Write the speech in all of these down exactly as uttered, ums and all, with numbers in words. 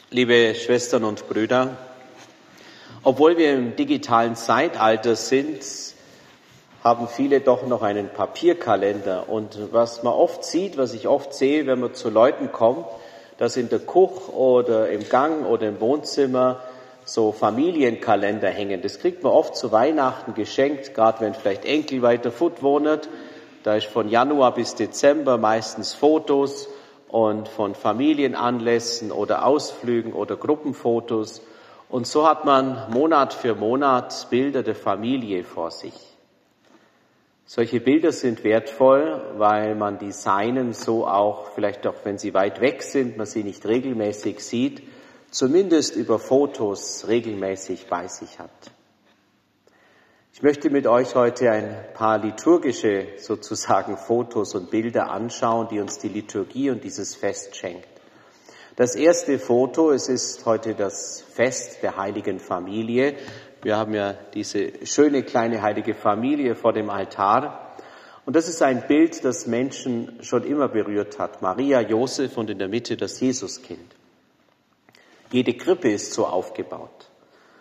Liebe Schwestern und Brüder, obwohl wir im digitalen Zeitalter sind, haben viele doch noch einen Papierkalender. Und was man oft sieht, was ich oft sehe, wenn man zu Leuten kommt, dass in der Küche oder im Gang oder im Wohnzimmer so Familienkalender hängen. Das kriegt man oft zu Weihnachten geschenkt, gerade wenn vielleicht Enkel weiter fort wohnen. Da ist von Januar bis Dezember meistens Fotos und von Familienanlässen oder Ausflügen oder Gruppenfotos. Und so hat man Monat für Monat Bilder der Familie vor sich. Solche Bilder sind wertvoll, weil man die Seinen so auch, vielleicht auch wenn sie weit weg sind, man sie nicht regelmäßig sieht, zumindest über Fotos regelmäßig bei sich hat. Ich möchte mit euch heute ein paar liturgische sozusagen Fotos und Bilder anschauen, die uns die Liturgie und dieses Fest schenkt. Das erste Foto, es ist heute das Fest der Heiligen Familie. Wir haben ja diese schöne kleine heilige Familie vor dem Altar. Und das ist ein Bild, das Menschen schon immer berührt hat. Maria, Josef und in der Mitte das Jesuskind. Jede Krippe ist so aufgebaut.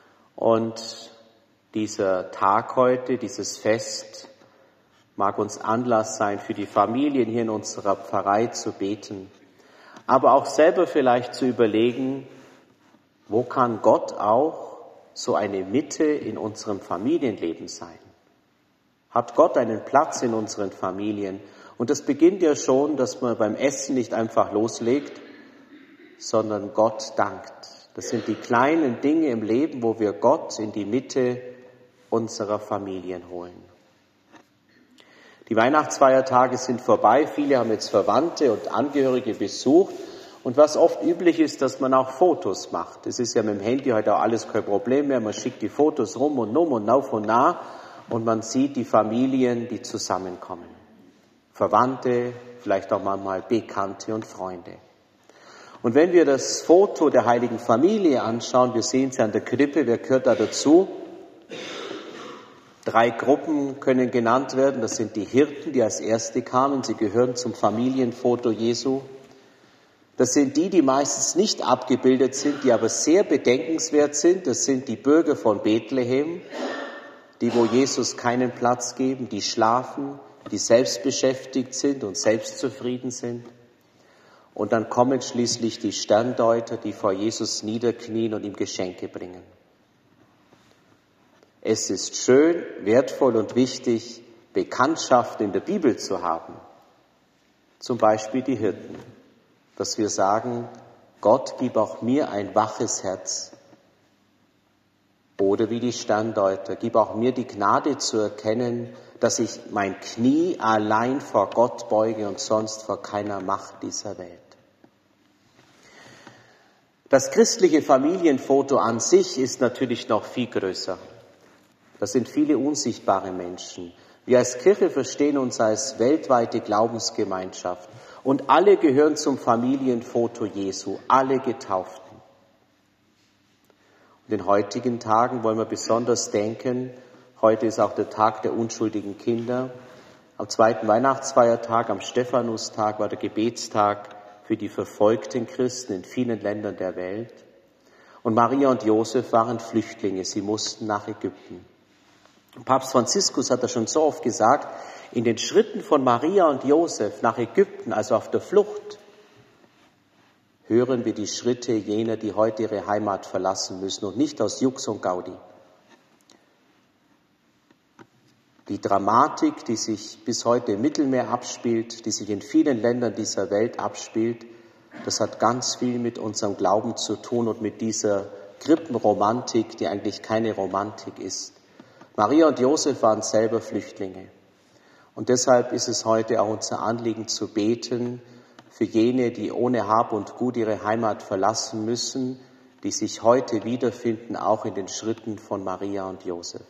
Und dieser Tag heute, dieses Fest, mag uns Anlass sein, für die Familien hier in unserer Pfarrei zu beten, aber auch selber vielleicht zu überlegen, wo kann Gott auch so eine Mitte in unserem Familienleben sein? Hat Gott einen Platz in unseren Familien? Und das beginnt ja schon, dass man beim Essen nicht einfach loslegt, sondern Gott dankt. Das sind die kleinen Dinge im Leben, wo wir Gott in die Mitte unserer Familien holen. Die Weihnachtsfeiertage sind vorbei. Viele haben jetzt Verwandte und Angehörige besucht. Und was oft üblich ist, dass man auch Fotos macht. Das ist ja mit dem Handy heute auch alles kein Problem mehr. Man schickt die Fotos rum und um und auf und nah und man sieht die Familien, die zusammenkommen. Verwandte, vielleicht auch manchmal Bekannte und Freunde. Und wenn wir das Foto der Heiligen Familie anschauen, wir sehen sie an der Krippe, wer gehört da dazu? Drei Gruppen können genannt werden. Das sind die Hirten, die als Erste kamen. Sie gehören zum Familienfoto Jesu. Das sind die, die meistens nicht abgebildet sind, die aber sehr bedenkenswert sind. Das sind die Bürger von Bethlehem, die, wo Jesus keinen Platz geben, die schlafen, die selbstbeschäftigt sind und selbstzufrieden sind. Und dann kommen schließlich die Sterndeuter, die vor Jesus niederknien und ihm Geschenke bringen. Es ist schön, wertvoll und wichtig, Bekanntschaft in der Bibel zu haben. Zum Beispiel die Hirten. Dass wir sagen, Gott, gib auch mir ein waches Herz. Oder wie die Sterndeuter, gib auch mir die Gnade zu erkennen, dass ich mein Knie allein vor Gott beuge und sonst vor keiner Macht dieser Welt. Das christliche Familienfoto an sich ist natürlich noch viel größer. Das sind viele unsichtbare Menschen. Wir als Kirche verstehen uns als weltweite Glaubensgemeinschaft. Und alle gehören zum Familienfoto Jesu, alle Getauften. Und in heutigen Tagen wollen wir besonders denken, heute ist auch der Tag der unschuldigen Kinder. Am zweiten Weihnachtsfeiertag, am Stephanustag war der Gebetstag für die verfolgten Christen in vielen Ländern der Welt. Und Maria und Josef waren Flüchtlinge, sie mussten nach Ägypten. Papst Franziskus hat das schon so oft gesagt, in den Schritten von Maria und Josef nach Ägypten, also auf der Flucht, hören wir die Schritte jener, die heute ihre Heimat verlassen müssen und nicht aus Jux und Gaudi. Die Dramatik, die sich bis heute im Mittelmeer abspielt, die sich in vielen Ländern dieser Welt abspielt, das hat ganz viel mit unserem Glauben zu tun und mit dieser Krippenromantik, die eigentlich keine Romantik ist. Maria und Josef waren selber Flüchtlinge. Und deshalb ist es heute auch unser Anliegen zu beten für jene, die ohne Hab und Gut ihre Heimat verlassen müssen, die sich heute wiederfinden, auch in den Schritten von Maria und Josef.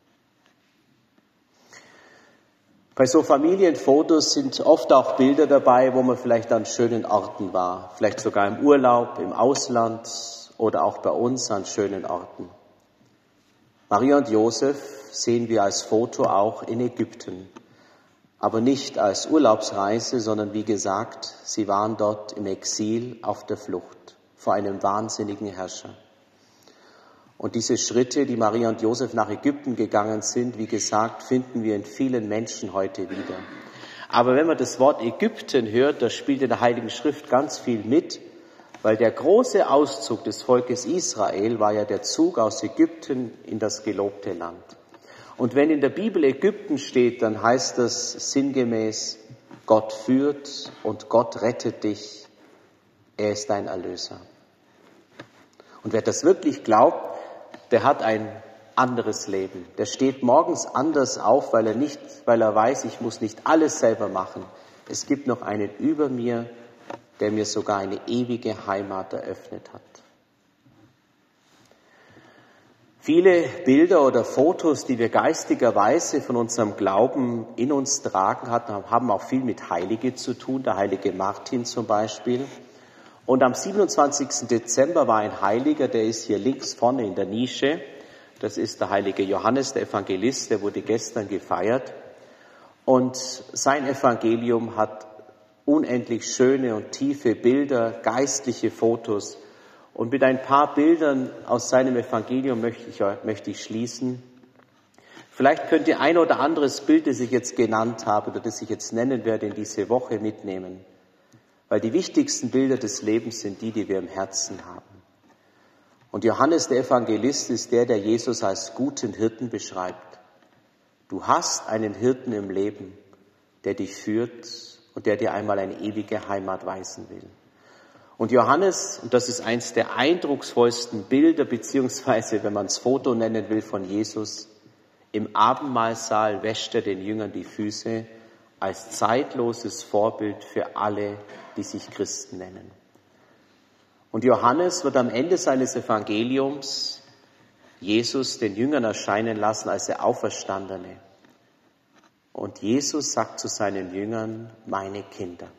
Bei so Familienfotos sind oft auch Bilder dabei, wo man vielleicht an schönen Orten war, vielleicht sogar im Urlaub, im Ausland oder auch bei uns an schönen Orten. Maria und Josef sehen wir als Foto auch in Ägypten, aber nicht als Urlaubsreise, sondern wie gesagt, sie waren dort im Exil auf der Flucht. vor einem wahnsinnigen Herrscher. Und diese Schritte, die Maria und Josef nach Ägypten gegangen sind, wie gesagt, finden wir in vielen Menschen heute wieder. Aber wenn man das Wort Ägypten hört, da spielt in der Heiligen Schrift ganz viel mit, weil der große Auszug des Volkes Israel war ja der Zug aus Ägypten in das gelobte Land. Und wenn in der Bibel Ägypten steht, dann heißt das sinngemäß, Gott führt und Gott rettet dich, er ist dein Erlöser. Und wer das wirklich glaubt, der hat ein anderes Leben. Der steht morgens anders auf, weil er nicht, weil er weiß, ich muss nicht alles selber machen. Es gibt noch einen über mir, der mir sogar eine ewige Heimat eröffnet hat. Viele Bilder oder Fotos, die wir geistigerweise von unserem Glauben in uns tragen, haben auch viel mit Heilige zu tun, der heilige Martin zum Beispiel. Und am siebenundzwanzigsten Dezember war ein Heiliger, der ist hier links vorne in der Nische. Das ist der heilige Johannes, der Evangelist, der wurde gestern gefeiert. Und sein Evangelium hat unendlich schöne und tiefe Bilder, geistliche Fotos. Und mit ein paar Bildern aus seinem Evangelium möchte ich, möchte ich schließen. Vielleicht könnt ihr ein oder anderes Bild, das ich jetzt genannt habe oder das ich jetzt nennen werde, in diese Woche mitnehmen. Weil die wichtigsten Bilder des Lebens sind die, die wir im Herzen haben. Und Johannes der Evangelist ist der, der Jesus als guten Hirten beschreibt. Du hast einen Hirten im Leben, der dich führt und der dir einmal eine ewige Heimat weisen will. Und Johannes, und das ist eins der eindrucksvollsten Bilder, beziehungsweise, wenn man es Foto nennen will, von Jesus, im Abendmahlsaal wäscht er den Jüngern die Füße als zeitloses Vorbild für alle, die sich Christen nennen. Und Johannes wird am Ende seines Evangeliums Jesus den Jüngern erscheinen lassen als der Auferstandene. Und Jesus sagt zu seinen Jüngern, meine Kinder.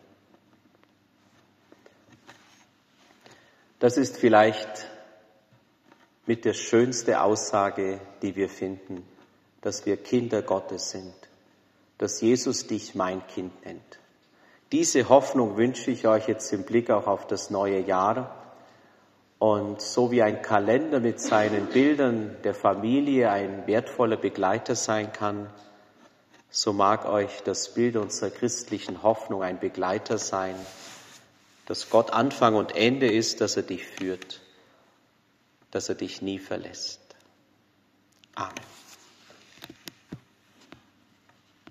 Das ist vielleicht mit der schönste Aussage, die wir finden, dass wir Kinder Gottes sind, dass Jesus dich mein Kind nennt. Diese Hoffnung wünsche ich euch jetzt im Blick auch auf das neue Jahr. Und so wie ein Kalender mit seinen Bildern der Familie ein wertvoller Begleiter sein kann, so mag euch das Bild unserer christlichen Hoffnung ein Begleiter sein, dass Gott Anfang und Ende ist, dass er dich führt, dass er dich nie verlässt. Amen.